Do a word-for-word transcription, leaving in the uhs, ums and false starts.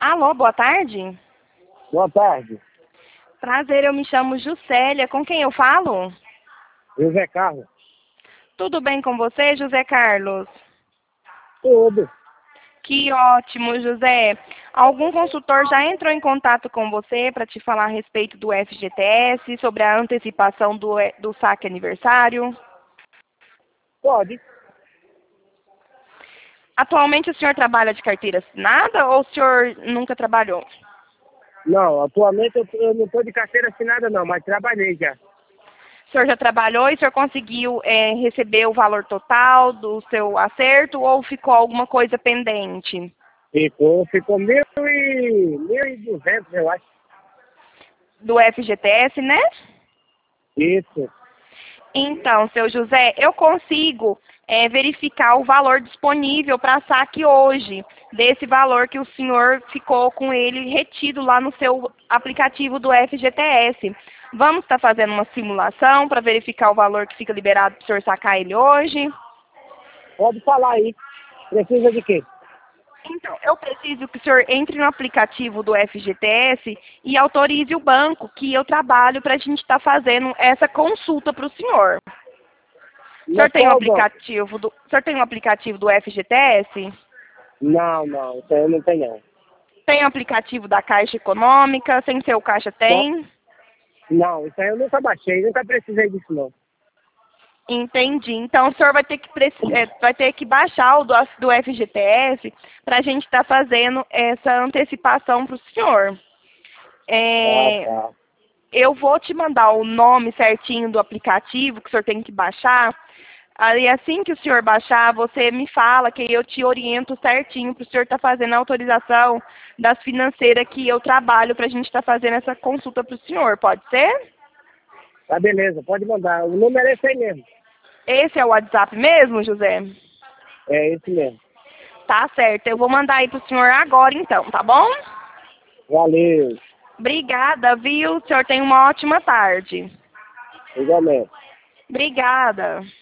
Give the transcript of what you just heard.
Alô, boa tarde. Boa tarde. Prazer, eu me chamo Juscelia. Com quem eu falo? José Carlos. Tudo bem com você, José Carlos? Tudo. Que ótimo, José. Algum consultor já entrou em contato com você para te falar a respeito do F G T S, sobre a antecipação do, do saque aniversário? Pode. Atualmente o senhor trabalha de carteira assinada ou o senhor nunca trabalhou? Não, atualmente eu, eu não estou de carteira assinada não, mas trabalhei já. O senhor já trabalhou e o senhor conseguiu é, receber o valor total do seu acerto ou ficou alguma coisa pendente? Ficou, ficou mil e, mil e duzentos, eu acho. Do F G T S, né? Isso. Então, seu José, eu consigo é, verificar o valor disponível para saque hoje, desse valor que o senhor ficou com ele retido lá no seu aplicativo do F G T S. Vamos estar fazendo uma simulação para verificar o valor que fica liberado para o senhor sacar ele hoje? Pode falar aí. Precisa de quê? Então, eu preciso que o senhor entre no aplicativo do F G T S e autorize o banco que eu trabalho para a gente estar fazendo essa consulta para o senhor. O senhor Mas tem um qual banco? aplicativo do, o senhor tem um aplicativo do F G T S? Não, não, isso aí não tem não. Tem um aplicativo da Caixa Econômica? Sem ser o Caixa Qual? tem? Não, isso aí eu nunca baixei, nunca precisei disso não. Entendi. Então o senhor vai ter que, preci- é, vai ter que baixar o do, do F G T S para a gente estar fazendo essa antecipação para o senhor. Ah, É, tá. eu vou te mandar o nome certinho do aplicativo que o senhor tem que baixar. Aí assim que o senhor baixar, você me fala que eu te oriento certinho para o senhor estar fazendo a autorização das financeiras que eu trabalho para a gente estar fazendo essa consulta para o senhor. Pode ser? Tá beleza, pode mandar. O número é esse aí mesmo. Esse é o WhatsApp mesmo, José? É esse mesmo. Tá certo. Eu vou mandar aí para o senhor agora então, tá bom? Valeu. Obrigada, viu? O senhor tem uma ótima tarde. Igualmente. Obrigada.